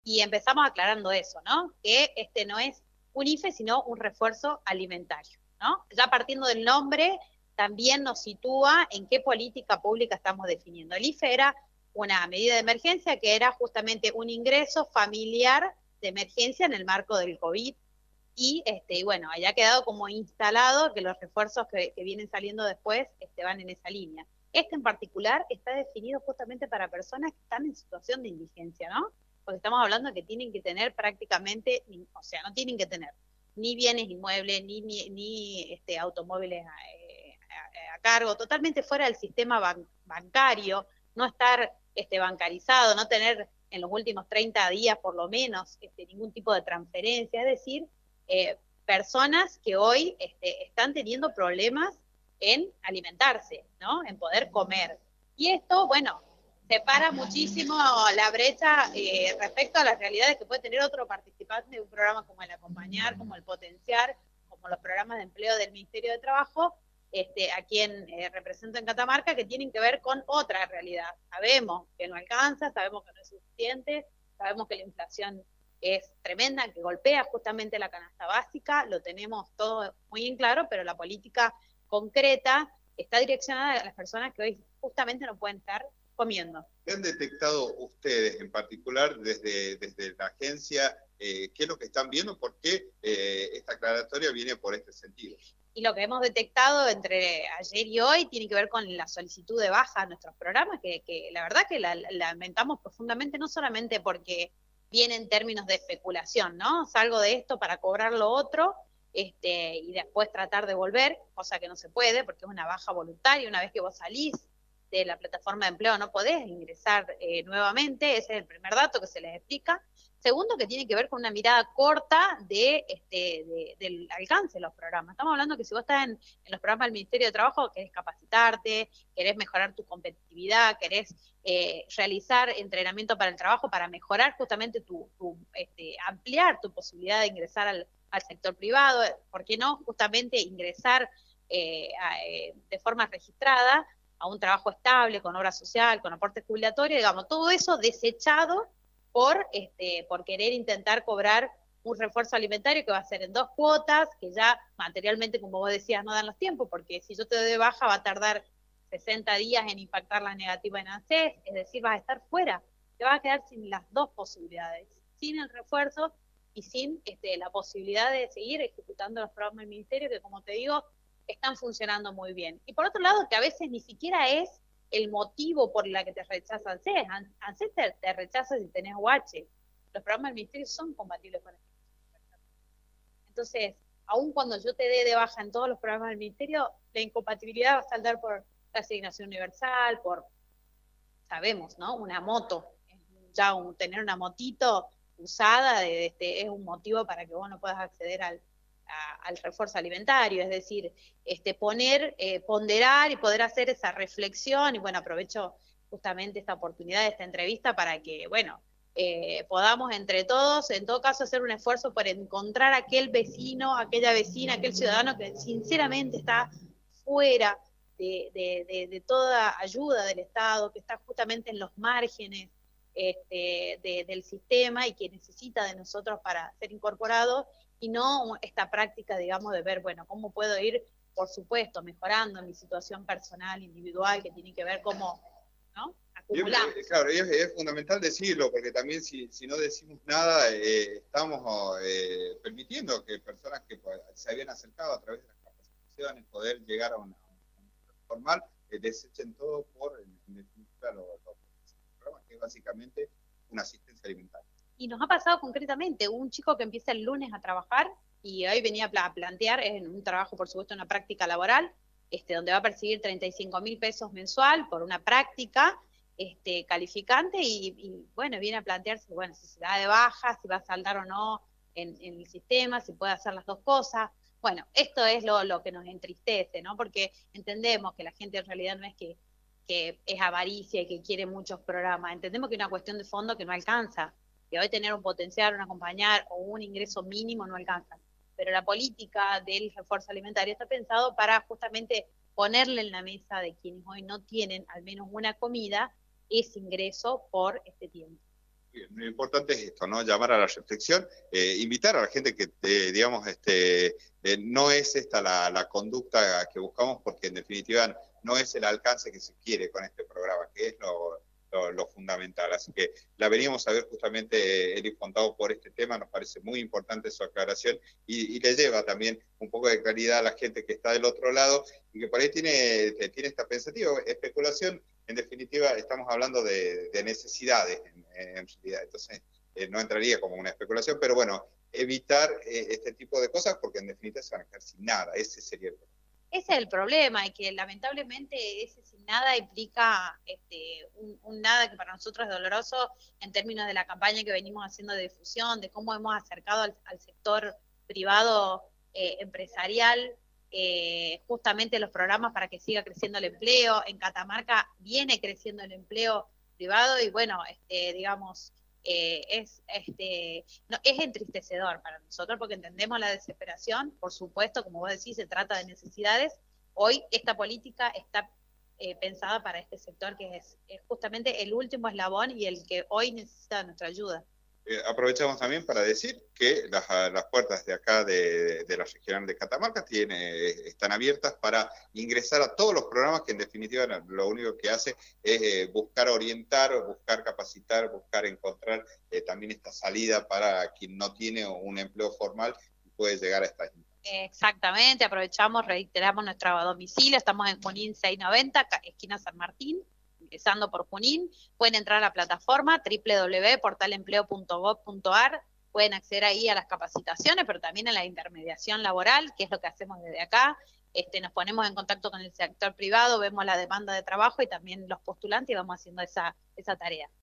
Y empezamos aclarando eso, ¿no? Que este no es un IFE, sino un refuerzo alimentario, ¿no? Ya partiendo del nombre, también nos sitúa en qué política pública estamos definiendo. El IFE era una medida de emergencia que era justamente un ingreso familiar de emergencia en el marco del COVID. Y bueno, haya quedado como instalado que los refuerzos que vienen saliendo después van en esa línea. Este en particular está definido justamente para personas que están en situación de indigencia, ¿no? Porque estamos hablando de que tienen que tener prácticamente, o sea, no tienen que tener ni bienes inmuebles, ni automóviles a cargo, totalmente fuera del sistema bancario, no estar bancarizado, no tener en los últimos 30 días por lo menos ningún tipo de transferencia, es decir, personas que hoy están teniendo problemas en alimentarse, ¿no? En poder comer. Y esto, bueno, separa muchísimo la brecha respecto a las realidades que puede tener otro participante de un programa como el Acompañar, como el Potenciar, como los programas de empleo del Ministerio de Trabajo, a quien represento en Catamarca, que tienen que ver con otra realidad. Sabemos que no alcanza, sabemos que no es suficiente, sabemos que la inflación es tremenda, que golpea justamente la canasta básica, lo tenemos todo muy en claro, pero la política concreta está direccionada a las personas que hoy justamente no pueden estar comiendo. ¿Qué han detectado ustedes en particular desde la agencia? ¿Qué es lo que están viendo? ¿Por qué esta aclaratoria viene por este sentido? Y lo que hemos detectado entre ayer y hoy tiene que ver con la solicitud de baja a nuestros programas, que la verdad que la lamentamos profundamente, no solamente porque viene en términos de especulación, ¿no? Salgo de esto para cobrar lo otro, y después tratar de volver, cosa que no se puede, porque es una baja voluntaria. Una vez que vos salís de la plataforma de empleo no podés ingresar nuevamente, ese es el primer dato que se les explica. Segundo, que tiene que ver con una mirada corta del alcance de los programas. Estamos hablando que si vos estás en los programas del Ministerio de Trabajo, querés capacitarte, querés mejorar tu competitividad, querés realizar entrenamiento para el trabajo para mejorar justamente ampliar tu posibilidad de ingresar al sector privado, ¿por qué no? Justamente ingresar de forma registrada a un trabajo estable, con obra social, con aporte jubilatorio, digamos, todo eso desechado por querer intentar cobrar un refuerzo alimentario que va a ser en 2 cuotas, que ya materialmente, como vos decías, no dan los tiempos, porque si yo te doy de baja va a tardar 60 días en impactar la negativa en ANSES, es decir, vas a estar fuera, te vas a quedar sin las dos posibilidades, sin el refuerzo y sin la posibilidad de seguir ejecutando los programas del ministerio que, como te digo, están funcionando muy bien. Y por otro lado, que a veces ni siquiera es el motivo por la que te rechaza ANSES. ANSES te rechaza si tenés UH. Los programas del ministerio son compatibles con esto. Entonces, aun cuando yo te dé de baja en todos los programas del ministerio, la incompatibilidad va a saldar por la asignación universal, por, sabemos, ¿no? Una moto. Ya tener una motito usada es un motivo para que vos no puedas acceder al refuerzo alimentario, es decir, ponderar y poder hacer esa reflexión. Y bueno, aprovecho justamente esta oportunidad de esta entrevista para que, bueno, podamos entre todos, en todo caso, hacer un esfuerzo por encontrar aquel vecino, aquella vecina, aquel ciudadano que sinceramente está fuera de toda ayuda del Estado, que está justamente en los márgenes del sistema y que necesita de nosotros para ser incorporado, y no esta práctica, digamos, de ver, bueno, cómo puedo ir, por supuesto, mejorando mi situación personal, individual, que tiene que ver cómo, ¿no? Acumulamos. Claro, es fundamental decirlo, porque también si no decimos nada, estamos permitiendo que personas que se habían acercado a través de las capacitaciones, poder llegar a una formal, desechen todo por, en definitiva, los programas, que es básicamente una asistencia alimentaria. Y nos ha pasado concretamente, un chico que empieza el lunes a trabajar y hoy venía a plantear, en un trabajo, por supuesto, una práctica laboral, donde va a percibir 35.000 pesos mensual por una práctica calificante, y bueno, viene a plantearse, bueno, si se da de baja, si va a saldar o no en el sistema, si puede hacer las dos cosas. Bueno, esto es lo que nos entristece, ¿no? Porque entendemos que la gente en realidad no es que es avaricia y que quiere muchos programas, entendemos que es una cuestión de fondo que no alcanza, que hoy tener un potencial, un acompañar o un ingreso mínimo no alcanza. Pero la política del refuerzo alimentario está pensado para justamente ponerle en la mesa de quienes hoy no tienen al menos una comida ese ingreso por este tiempo. Bien, lo importante es esto, ¿no? Llamar a la reflexión, invitar a la gente que, digamos, no es esta la conducta que buscamos, porque en definitiva no es el alcance que se quiere con este programa, que es lo fundamental. Así que la veníamos a ver justamente Eli Fontado por este tema, nos parece muy importante su aclaración y le lleva también un poco de claridad a la gente que está del otro lado y que por ahí tiene esta pensativa, especulación. En definitiva, estamos hablando de necesidades en realidad. Entonces, no entraría como una especulación, pero bueno, evitar este tipo de cosas porque en definitiva se van a quedar sin nada. Ese sería el problema. Ese es el problema, y que lamentablemente ese sin nada implica un nada que para nosotros es doloroso en términos de la campaña que venimos haciendo de difusión, de cómo hemos acercado al sector privado empresarial justamente los programas para que siga creciendo el empleo. En Catamarca viene creciendo el empleo privado y bueno, digamos, no, es entristecedor para nosotros porque entendemos la desesperación, por supuesto, como vos decís, se trata de necesidades. Hoy esta política está pensada para este sector que es justamente el último eslabón y el que hoy necesita nuestra ayuda. Aprovechamos también para decir que las puertas de acá de la regional de Catamarca están abiertas para ingresar a todos los programas que en definitiva lo único que hace es buscar orientar, buscar capacitar, buscar encontrar también esta salida para quien no tiene un empleo formal y puede llegar a estas. Exactamente, aprovechamos, reiteramos nuestro domicilio, estamos en Junín 690, esquina San Martín, empezando por Junín. Pueden entrar a la plataforma www.portalempleo.gov.ar, pueden acceder ahí a las capacitaciones, pero también a la intermediación laboral, que es lo que hacemos desde acá. Nos ponemos en contacto con el sector privado, vemos la demanda de trabajo y también los postulantes y vamos haciendo esa tarea.